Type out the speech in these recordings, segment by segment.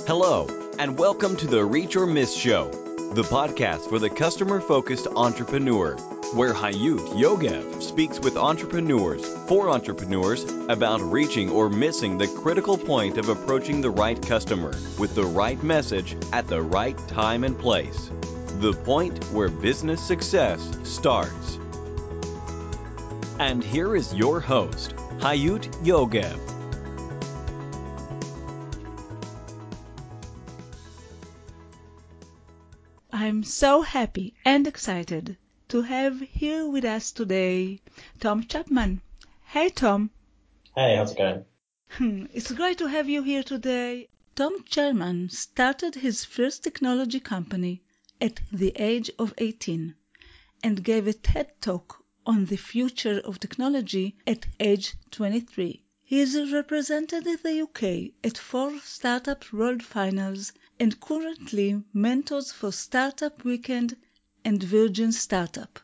Hello, and welcome to the Reach or Miss Show, the podcast for the customer-focused entrepreneur, where Hayut Yogev speaks with entrepreneurs for entrepreneurs about reaching or missing the critical point of approaching the right customer with the right message at the right time and place. The point where business success starts. And here is your host, Hayut Yogev. I'm so happy and excited to have here with us today Tom Chapman. Hey, Tom. Hey, how's it going? It's great to have you here today. Tom Chapman started his first technology company at the age of 18 and gave a TED Talk on the future of technology at age 23. He is represented in the UK at 4 Startup World Finals and currently mentors for Startup Weekend and Virgin Startup.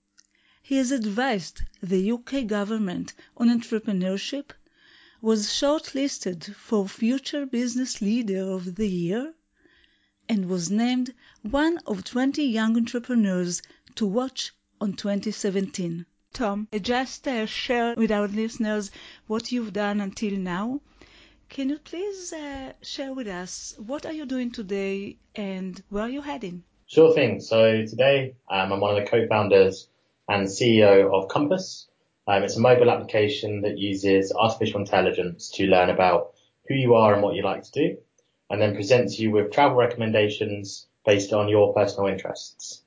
He has advised the UK government on entrepreneurship, was shortlisted for Future Business Leader of the Year, and was named one of 20 young entrepreneurs to watch on 2017. Tom, just share with our listeners what you've done until now. Can you please share with us what are you doing today and where are you heading? Sure thing. So today I'm one of the co-founders and CEO of Compass. It's a mobile application that uses artificial intelligence to learn about who you are and what you like to do, and then presents you with travel recommendations based on your personal interests.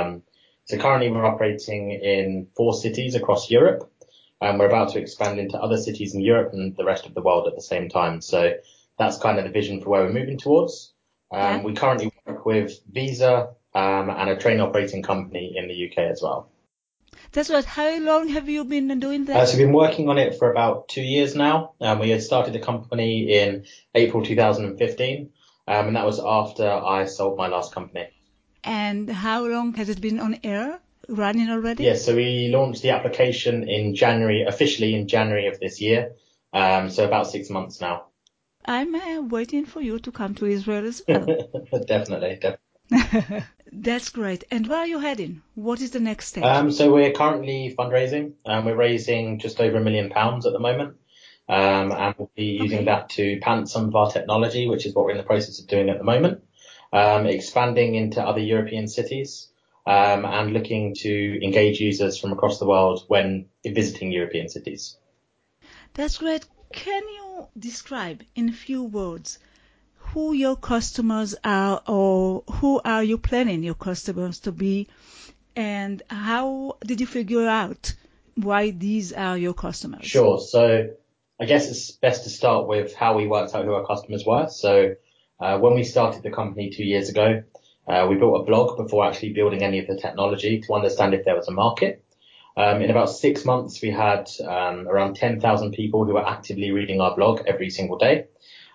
So currently we're operating in 4 cities across Europe, and we're about to expand into other cities in Europe and the rest of the world at the same time. So that's kind of the vision for where we're moving towards. We currently work with Visa and a train operating company in the UK as well. That's right. How long have you been doing that? So we've been working on it for about 2 years now. We had started the company in April 2015, and that was after I sold my last company. And how long has it been on air, running already? Yes, so we launched the application in January, officially in January of this year. So about 6 months now. I'm waiting for you to come to Israel as well. Definitely. That's great. And where are you heading? What is the next stage? So we're currently fundraising. We're raising just over £1 million at the moment. And we'll be using that to patent some of our technology, which is what we're in the process of doing at the moment. Expanding into other European cities, and looking to engage users from across the world when visiting European cities. That's great. Can you describe in a few words who your customers are, or who are you planning your customers to be, and how did you figure out why these are your customers? Sure. So I guess it's best to start with how we worked out who our customers were. So when we started the company 2 years ago, we built a blog before actually building any of the technology to understand if there was a market. In about 6 months, we had around 10,000 people who were actively reading our blog every single day,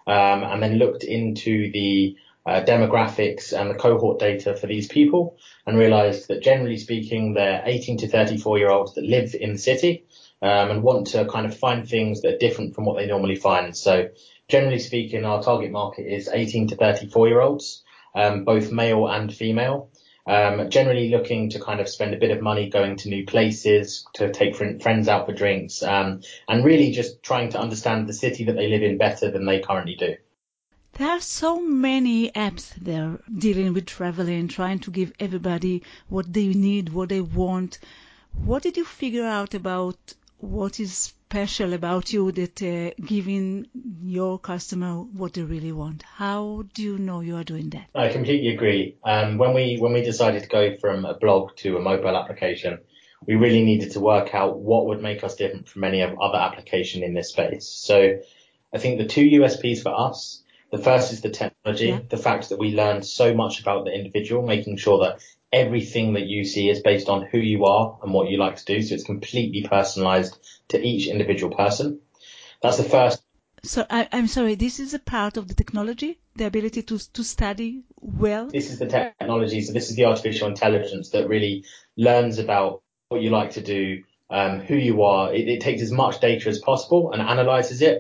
and then looked into the demographics and the cohort data for these people and realized that generally speaking, they're 18 to 34-year-olds that live in the city and want to kind of find things that are different from what they normally find. So generally speaking, our target market is 18 to 34-year-olds, both male and female. Generally looking to kind of spend a bit of money going to new places, to take friends out for drinks, and really just trying to understand the city that they live in better than they currently do. There are so many apps there dealing with traveling, trying to give everybody what they need, what they want. What did you figure out about what is special about you that giving your customer what they really want? How do you know you are doing that? I completely agree. When we decided to go from a blog to a mobile application, we really needed to work out what would make us different from any other application in this space. So I think the 2 USPs for us, the first is the technology, the fact that we learned so much about the individual, making sure that everything that you see is based on who you are and what you like to do. So it's completely personalized to each individual person. That's the first. So I'm sorry, this is a part of the technology, the ability to study well? This is the technology. So this is the artificial intelligence that really learns about what you like to do, who you are. It takes as much data as possible and analyzes it.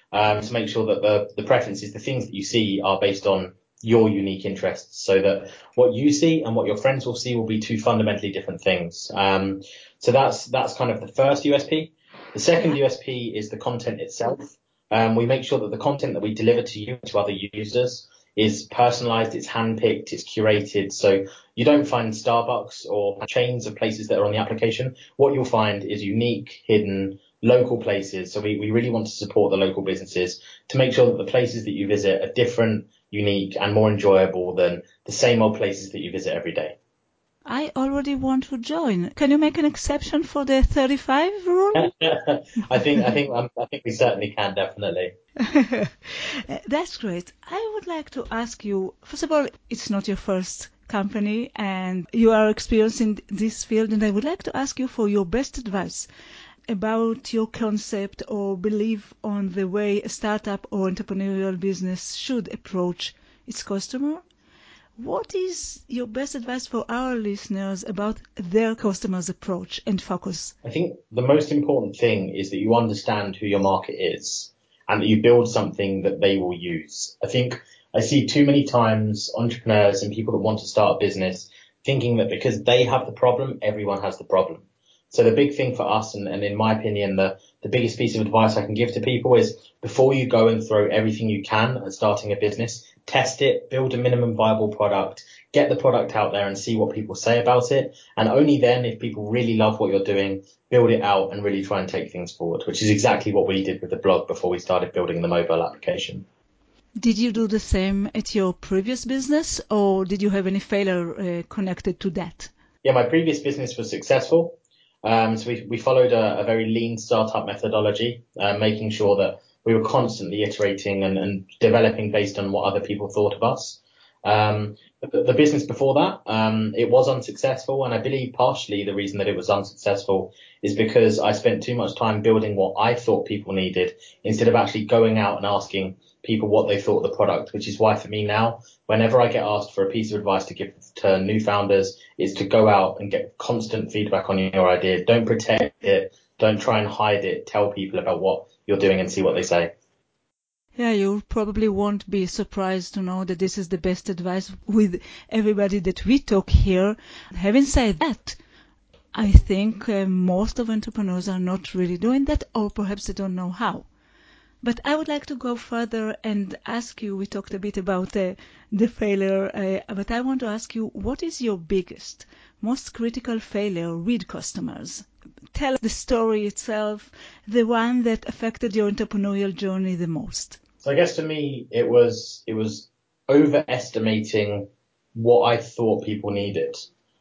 to make sure that the preferences, the things that you see are based on your unique interests, so that what you see and what your friends will see will be two fundamentally different things. So that's kind of the first USP. The second USP is the content itself. We make sure that the content that we deliver to you, to other users, is personalized, it's handpicked, it's curated. So you don't find Starbucks or chains of places that are on the application. What you'll find is unique, hidden, local places. So we really want to support the local businesses to make sure that the places that you visit are different, unique, and more enjoyable than the same old places that you visit every day. I already want to join. Can you make an exception for the 35 rule? I think we certainly can, definitely. That's great. I would like to ask you, first of all, it's not your first company and you are experienced in this field, and I would like to ask you for your best advice about your concept or belief on the way a startup or entrepreneurial business should approach its customer. What is your best advice for our listeners about their customers' approach and focus? I think the most important thing is that you understand who your market is and that you build something that they will use. I think I see too many times entrepreneurs and people that want to start a business thinking that because they have the problem, everyone has the problem. So the big thing for us, and in my opinion, the biggest piece of advice I can give to people is before you go and throw everything you can at starting a business, test it, build a minimum viable product, get the product out there and see what people say about it. And only then, if people really love what you're doing, build it out and really try and take things forward, which is exactly what we did with the blog before we started building the mobile application. Did you do the same at your previous business, or did you have any failure connected to that? Yeah, my previous business was successful. So we followed a very lean startup methodology, making sure that we were constantly iterating and developing based on what other people thought of us. The business before that, it was unsuccessful. And I believe partially the reason that it was unsuccessful is because I spent too much time building what I thought people needed instead of actually going out and asking people what they thought of the product, which is why for me now, whenever I get asked for a piece of advice to give to new founders, is to go out and get constant feedback on your idea. Don't protect it. Don't try and hide it. Tell people about what you're doing and see what they say. Yeah, you probably won't be surprised to know that this is the best advice with everybody that we talk here. Having said that, I think most of entrepreneurs are not really doing that, or perhaps they don't know how. But I would like to go further and ask you, we talked a bit about the failure, but I want to ask you, what is your biggest, most critical failure with customers? Tell the story itself, the one that affected your entrepreneurial journey the most. So I guess for me, it was overestimating what I thought people needed.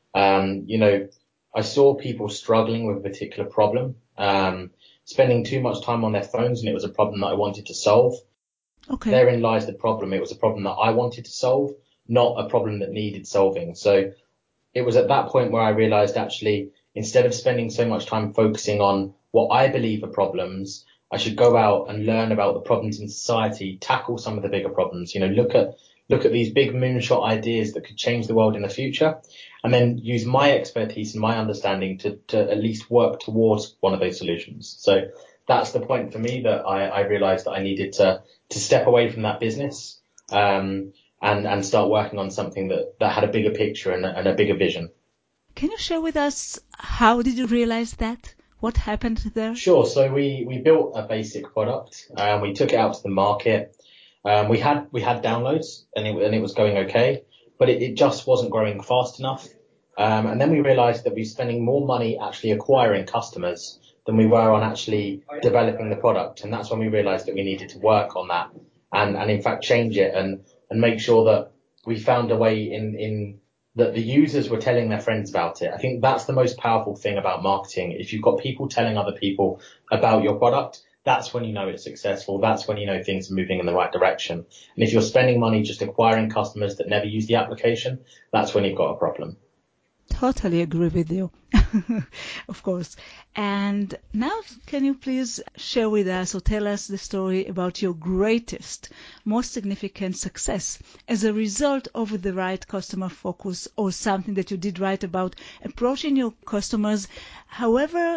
I saw people struggling with a particular problem, spending too much time on their phones, and it was a problem that I wanted to solve. Okay. Therein lies the problem. It was a problem that I wanted to solve, not a problem that needed solving. So it was at that point where I realized actually, instead of spending so much time focusing on what I believe are problems, I should go out and learn about the problems in society, tackle some of the bigger problems, look at these big moonshot ideas that could change the world in the future, and then use my expertise and my understanding to at least work towards one of those solutions. So that's the point for me that I realized that I needed to step away from that business, and start working on something that had a bigger picture and a bigger vision. Can you share with us how did you realize that? What happened there? Sure. So we built a basic product and we took it out to the market. We had downloads and it was going okay, but it just wasn't growing fast enough. And then we realized that we were spending more money actually acquiring customers than we were on actually developing the product. And that's when we realized that we needed to work on that and in fact change it and make sure that we found a way in that the users were telling their friends about it. I think that's the most powerful thing about marketing. If you've got people telling other people about your product, that's when you know it's successful. That's when you know things are moving in the right direction. And if you're spending money just acquiring customers that never use the application, that's when you've got a problem. Totally agree with you, of course. And now can you please share with us or tell us the story about your greatest, most significant success as a result of the right customer focus or something that you did right about approaching your customers, however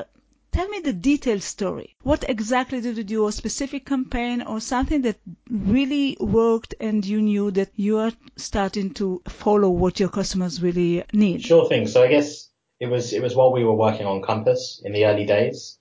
Tell me the detailed story. What exactly did you do? A specific campaign or something that really worked and you knew that you are starting to follow what your customers really need? Sure thing. So I guess it was while we were working on Compass in the early days.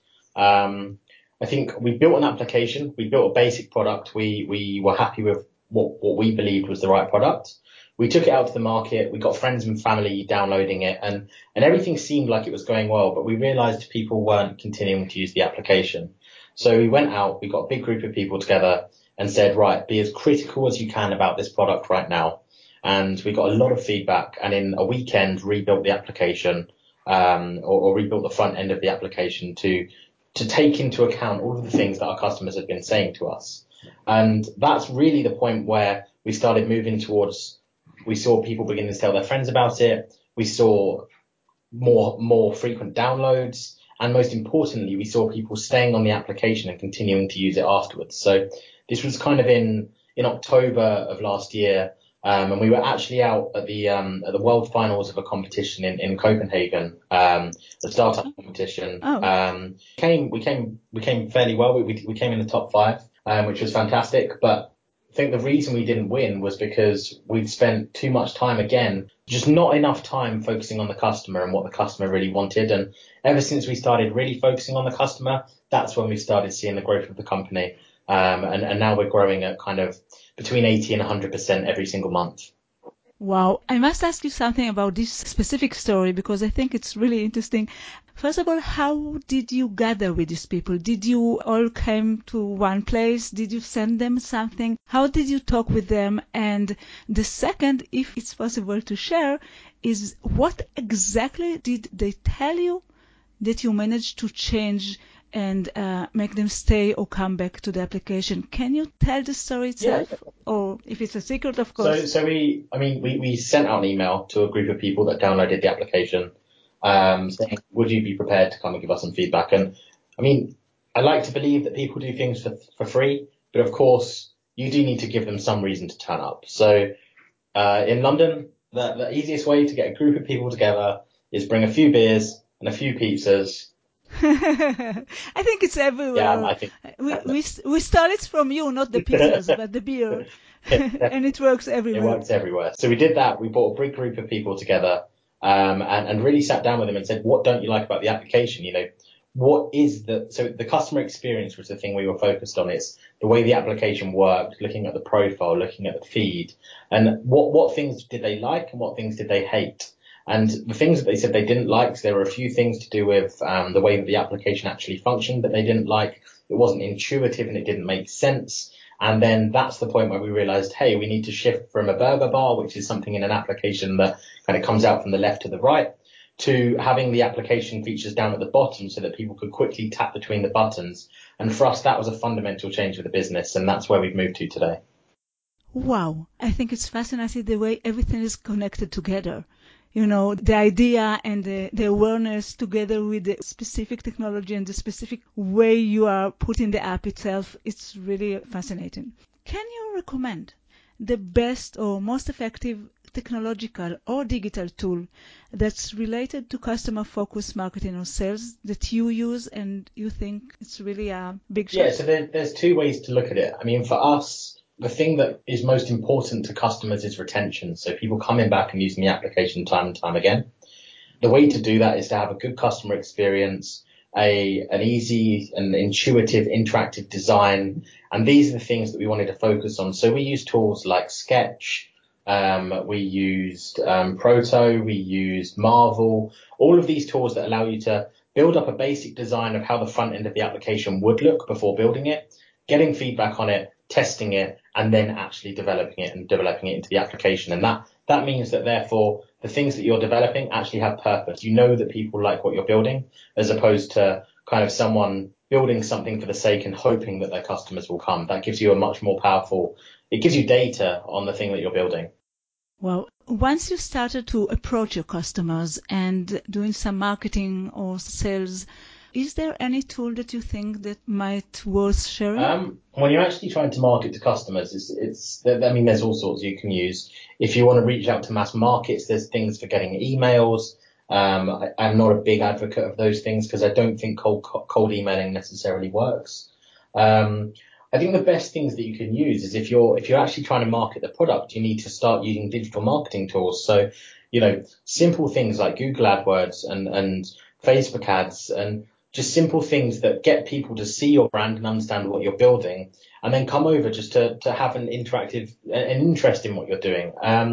I think we built an application. We built a basic product. We were happy with what we believed was the right product. We took it out to the market. We got friends and family downloading it, and everything seemed like it was going well, but we realized people weren't continuing to use the application. So we went out, we got a big group of people together and said, right, be as critical as you can about this product right now. And we got a lot of feedback, and in a weekend rebuilt the application, or rebuilt the front end of the application to take into account all of the things that our customers had been saying to us. And that's really the point where we started moving towards, we saw people beginning to tell their friends about it. We saw more frequent downloads. And most importantly, we saw people staying on the application and continuing to use it afterwards. So this was kind of in October of last year. And we were actually out at the world finals of a competition in Copenhagen, the startup competition. Oh. We came fairly well. We came in the top 5, which was fantastic. But I think the reason we didn't win was because we'd spent too much time, again, just not enough time focusing on the customer and what the customer really wanted. And ever since we started really focusing on the customer, that's when we started seeing the growth of the company. And now we're growing at kind of between 80 and 100% every single month. Wow. I must ask you something about this specific story because I think it's really interesting. First of all, how did you gather with these people? Did you all come to one place? Did you send them something? How did you talk with them? And the second, if it's possible to share, is what exactly did they tell you that you managed to change and make them stay or come back to the application? Can you tell the story itself? Yeah. Or if it's a secret, of course. So we sent out an email to a group of people that downloaded the application, saying, would you be prepared to come and give us some feedback? And I mean, I like to believe that people do things for free, but of course you do need to give them some reason to turn up. So, in London, the easiest way to get a group of people together is bring a few beers and a few pizzas. I think it's everywhere. Yeah, I think we stole it from you, not the pizzas, but the beer, and it works everywhere. It works everywhere. So we did that. We brought a big group of people together, and really sat down with them and said, what don't you like about the application? You know, so the customer experience was the thing we were focused on. It's the way the application worked, looking at the profile, looking at the feed, and what things did they like and what things did they hate? And the things that they said they didn't like, so there were a few things to do with the way that the application actually functioned that they didn't like. It wasn't intuitive and it didn't make sense. And then that's the point where we realized, hey, we need to shift from a burger bar, which is something in an application that kind of comes out from the left to the right, to having the application features down at the bottom so that people could quickly tap between the buttons. And for us, that was a fundamental change for the business. And that's where we've moved to today. Wow. I think it's fascinating the way everything is connected together. You know, the idea and the awareness together with the specific technology and the specific way you are putting the app itself, it's really fascinating. Can you recommend the best or most effective technological or digital tool that's related to customer-focused marketing or sales that you use and you think it's really a big shot? Yeah, so there's two ways to look at it. I mean, for us, the thing that is most important to customers is retention. So people coming back and using the application time and time again. The way to do that is to have a good customer experience, an easy and intuitive interactive design. And these are the things that we wanted to focus on. So we use tools like Sketch. We used Proto. We used Marvel. All of these tools that allow you to build up a basic design of how the front end of the application would look before building it, getting feedback on it, testing it, and then actually developing it into the application. And that means that therefore the things that you're developing actually have purpose. You know that people like what you're building, as opposed to kind of someone building something for the sake and hoping that their customers will come. That gives you it gives you data on the thing that you're building. Well, once you started to approach your customers and doing some marketing or sales, is there any tool that you think that might worth sharing? When you're actually trying to market to customers, there's all sorts you can use. If you want to reach out to mass markets, there's things for getting emails. I'm not a big advocate of those things because I don't think cold emailing necessarily works. I think the best things that you can use is if you're actually trying to market the product, you need to start using digital marketing tools. So, simple things like Google AdWords and Facebook ads and just simple things that get people to see your brand and understand what you're building and then come over just to have an interest in what you're doing.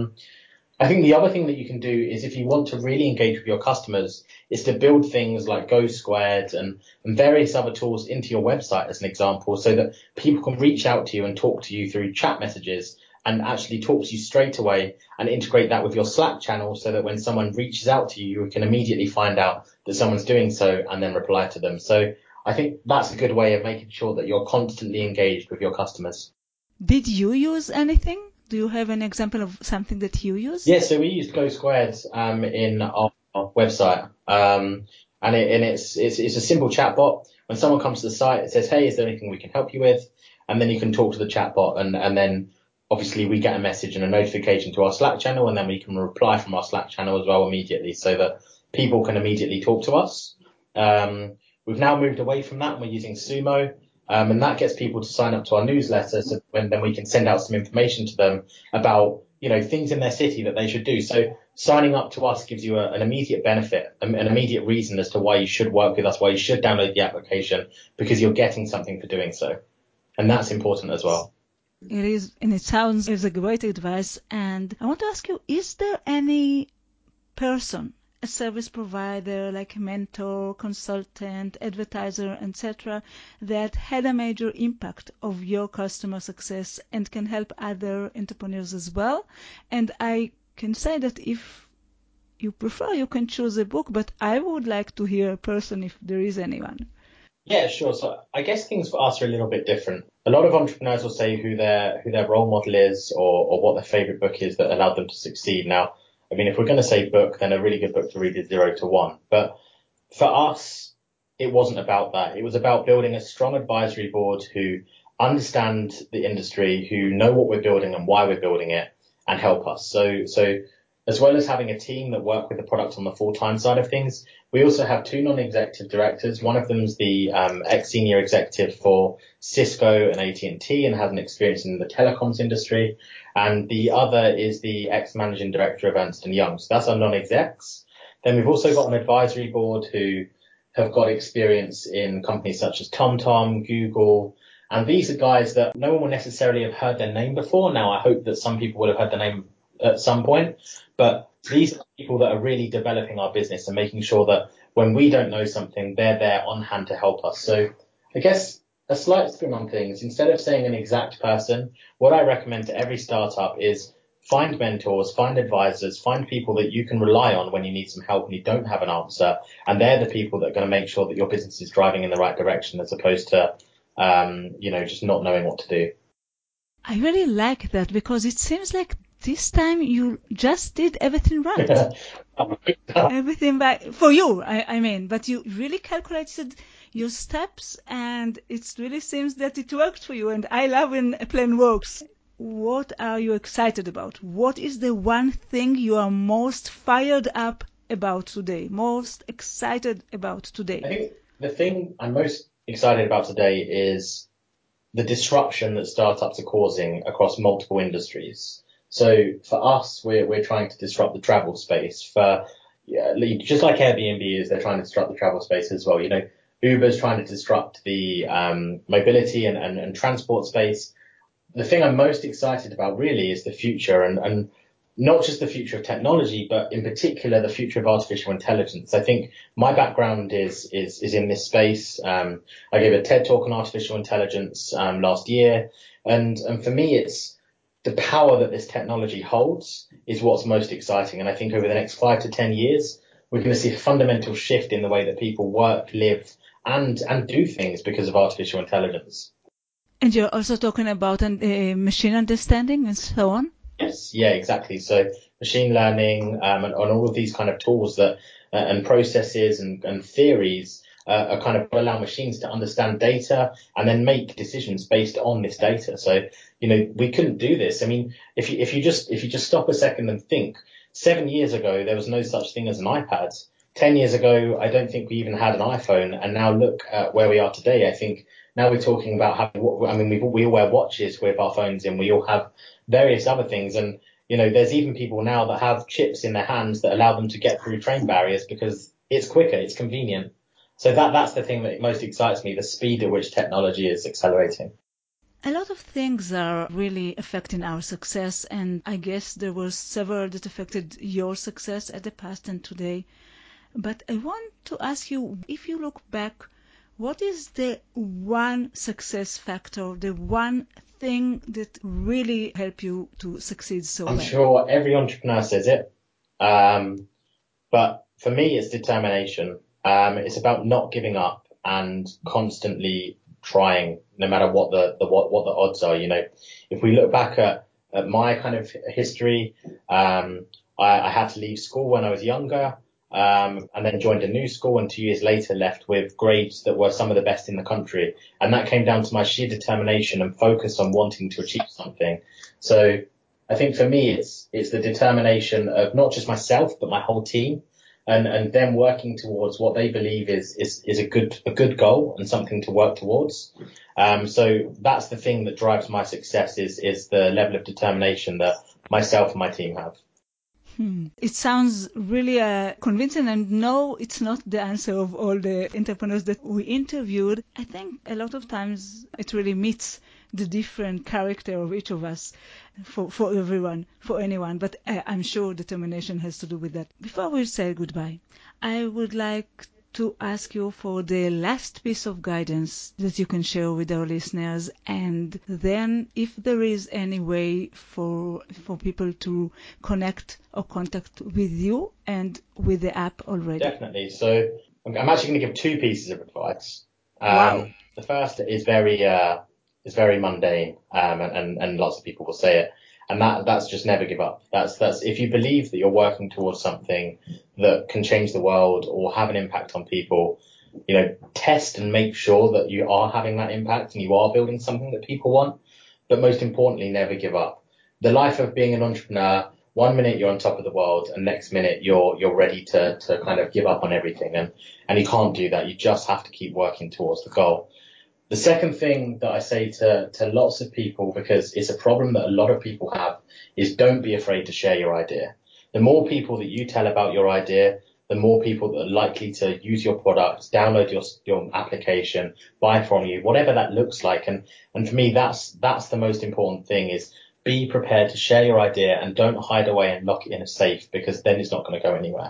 I think the other thing that you can do is if you want to really engage with your customers is to build things like Go Squared and various other tools into your website as an example so that people can reach out to you and talk to you through chat messages and actually talk to you straight away and integrate that with your Slack channel so that when someone reaches out to you, you can immediately find out that someone's doing so and then reply to them. So I think that's a good way of making sure that you're constantly engaged with your customers. Did you use anything? Do you have an example of something that you use? Yeah, so we used Go Squared in our website, and it's a simple chatbot. When someone comes to the site, it says, "Hey, is there anything we can help you with?" And then you can talk to the chatbot, and then obviously we get a message and a notification to our Slack channel, and then we can reply from our Slack channel as well immediately, so that people can immediately talk to us. We've now moved away from that, and we're using Sumo. And that gets people to sign up to our newsletter, so then we can send out some information to them about, things in their city that they should do. So signing up to us gives you an immediate benefit, an immediate reason as to why you should work with us, why you should download the application, because you're getting something for doing so. And that's important as well. It is, and it sounds as a great advice. And I want to ask you, is there any person, a service provider like a mentor, consultant, advertiser, etc., that had a major impact of your customer success and can help other entrepreneurs as well? And I can say that if you prefer, you can choose a book, but I would like to hear a person if there is anyone. Yeah, sure. So I guess things for us are a little bit different. A lot of entrepreneurs will say who their role model is or what their favorite book is that allowed them to succeed. Now, I mean, if we're going to say book, then a really good book to read is 0 to 1. But for us, it wasn't about that. It was about building a strong advisory board who understand the industry, who know what we're building and why we're building it and help us. So as well as having a team that work with the product on the full-time side of things, we also have 2 non-executive directors. One of them is the ex-senior executive for Cisco and AT&T and has an experience in the telecoms industry. And the other is the ex-managing director of Ernst & Young. So that's our non-execs. Then we've also got an advisory board who have got experience in companies such as TomTom, Google. And these are guys that no one will necessarily have heard their name before. Now, I hope that some people would have heard their name at some point, but these are people that are really developing our business and making sure that when we don't know something, they're there on hand to help us. So I guess a slight spin on things, instead of saying an exact person, what I recommend to every startup is find mentors, find advisors, find people that you can rely on when you need some help and you don't have an answer. And they're the people that are going to make sure that your business is driving in the right direction as opposed to, just not knowing what to do. I really like that because it seems like this time you just did everything right. Everything for you, I mean, but you really calculated your steps and it really seems that it worked for you. And I love when a plan works. What are you excited about? What is the one thing you are most fired up about today, most excited about today? I think the thing I'm most excited about today is the disruption that startups are causing across multiple industries. So for us, we're trying to disrupt the travel space. Just like Airbnb is, they're trying to disrupt the travel space as well. Uber's trying to disrupt the mobility and transport space. The thing I'm most excited about really is the future and not just the future of technology, but in particular the future of artificial intelligence. I think my background is in this space. I gave a TED talk on artificial intelligence last year, and for me, it's the power that this technology holds is what's most exciting. And I think over the next 5 to 10 years, we're going to see a fundamental shift in the way that people work, live, and do things because of artificial intelligence. And you're also talking about machine understanding and so on? Yes, yeah, exactly. So machine learning and all of these kind of tools that and processes and theories are kind of allow machines to understand data and then make decisions based on this data. So, we couldn't do this. I mean, if you just stop a second and think, 7 years ago, there was no such thing as an iPad. 10 years ago, I don't think we even had an iPhone. And now look at where we are today. I think now we're talking about we all wear watches with our phones and we all have various other things. And, there's even people now that have chips in their hands that allow them to get through train barriers because it's quicker, it's convenient. So that's the thing that most excites me, the speed at which technology is accelerating. A lot of things are really affecting our success, and I guess there were several that affected your success at the past and today. But I want to ask you, if you look back, what is the one success factor, the one thing that really helped you to succeed so well? I'm sure every entrepreneur says it, but for me, it's determination. It's about not giving up and constantly trying, no matter what the odds are. If we look back at my kind of history, I had to leave school when I was younger. And then joined a new school and 2 years later left with grades that were some of the best in the country. And that came down to my sheer determination and focus on wanting to achieve something. So I think for me, it's the determination of not just myself, but my whole team and them working towards what they believe is a good goal and something to work towards. So that's the thing that drives my success is the level of determination that myself and my team have. It sounds really convincing, and no, it's not the answer of all the entrepreneurs that we interviewed. I think a lot of times it really meets the different character of each of us for everyone, for anyone, but I'm sure determination has to do with that. Before we say goodbye, I would like to ask you for the last piece of guidance that you can share with our listeners, and then if there is any way for people to connect or contact with you and with the app already. Definitely. So I'm actually going to give two pieces of advice. Wow. The first is very mundane, and lots of people will say it. And that's just never give up. That's if you believe that you're working towards something that can change the world or have an impact on people, test and make sure that you are having that impact and you are building something that people want. But most importantly, never give up. The life of being an entrepreneur, 1 minute you're on top of the world and next minute you're ready to kind of give up on everything. And you can't do that. You just have to keep working towards the goal. The second thing that I say to lots of people, because it's a problem that a lot of people have, is don't be afraid to share your idea. The more people that you tell about your idea, the more people that are likely to use your product, download your application, buy from you, whatever that looks like. And for me, that's the most important thing is be prepared to share your idea and don't hide away and lock it in a safe, because then it's not going to go anywhere.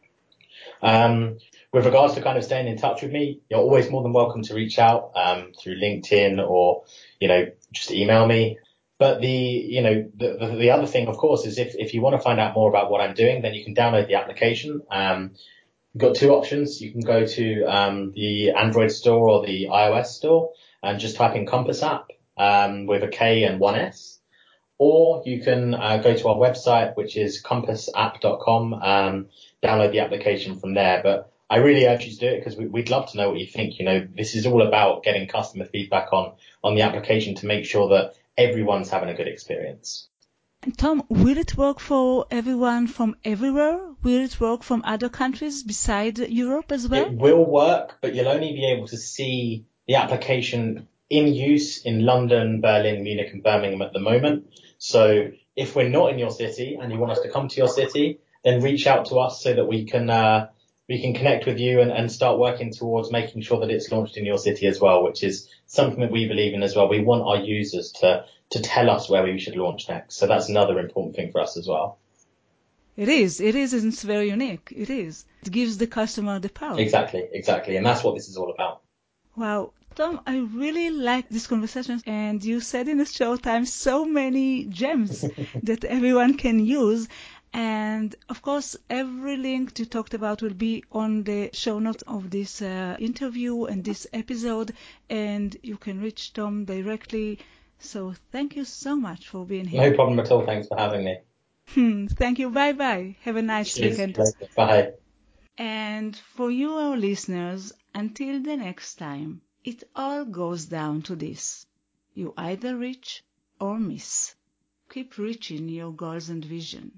With regards to kind of staying in touch with me, you're always more than welcome to reach out through LinkedIn or, just email me. But the other thing, of course, is if you want to find out more about what I'm doing, then you can download the application. You've got two options. You can go to the Android store or the iOS store and just type in Compass app with a K and one S. Or you can go to our website, which is compassapp.com, download the application from there. But I really urge you to do it because we'd love to know what you think. This is all about getting customer feedback on the application to make sure that everyone's having a good experience. Tom, will it work for everyone from everywhere? Will it work from other countries besides Europe as well? It will work, but you'll only be able to see the application in use in London, Berlin, Munich and Birmingham at the moment. So if we're not in your city and you want us to come to your city, then reach out to us so that we can connect with you and start working towards making sure that it's launched in your city as well, which is something that we believe in as well. We want our users to tell us where we should launch next. So that's another important thing for us as well. It is, and it's very unique. It is. It gives the customer the power. Exactly. And that's what this is all about. Wow. Tom, I really like this conversation, and you said in a short time so many gems that everyone can use. And of course, every link you talked about will be on the show notes of this interview and this episode, and you can reach Tom directly. So thank you so much for being here. No problem at all. Thanks for having me. Thank you. Bye-bye. Have a nice weekend. Bye. And for you, our listeners, until the next time, it all goes down to this. You either reach or miss. Keep reaching your goals and vision.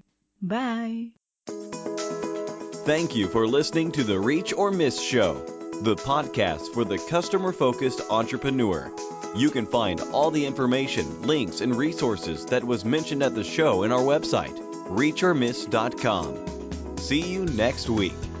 Bye. Thank you for listening to the Reach or Miss Show, the podcast for the customer-focused entrepreneur. You can find all the information, links, and resources that was mentioned at the show in our website, reachormiss.com. See you next week.